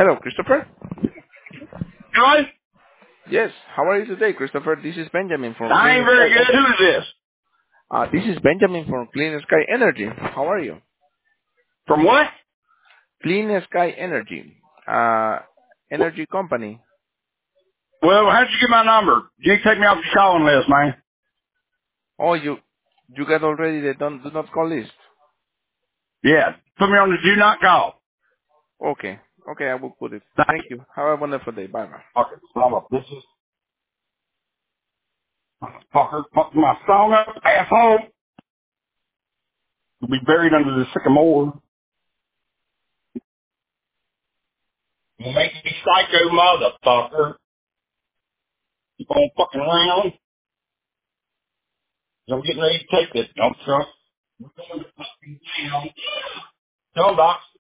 Hello, Christopher? Good? Yes, how are you today, Christopher? This is Benjamin from I Clean ain't very Sky good. Energy. Who is this? This is Benjamin from Clean Sky Energy. How are you? From what? Clean Sky Energy, energy company. Well, how'd you get my number? You take me off the calling list, man. Oh, you got already the do not call list. Yeah. Put me on the do not call. Okay, okay, I will put it. Thank Thank you. you. Have a wonderful day. Bye bye. Okay. Well, this is fucker. Fuck my song up, asshole. You'll be buried under the sycamore. You make me psycho, motherfucker. Keep on fucking around. I'm getting ready to take this dump truck. We're going to fucking town. Tell Doc.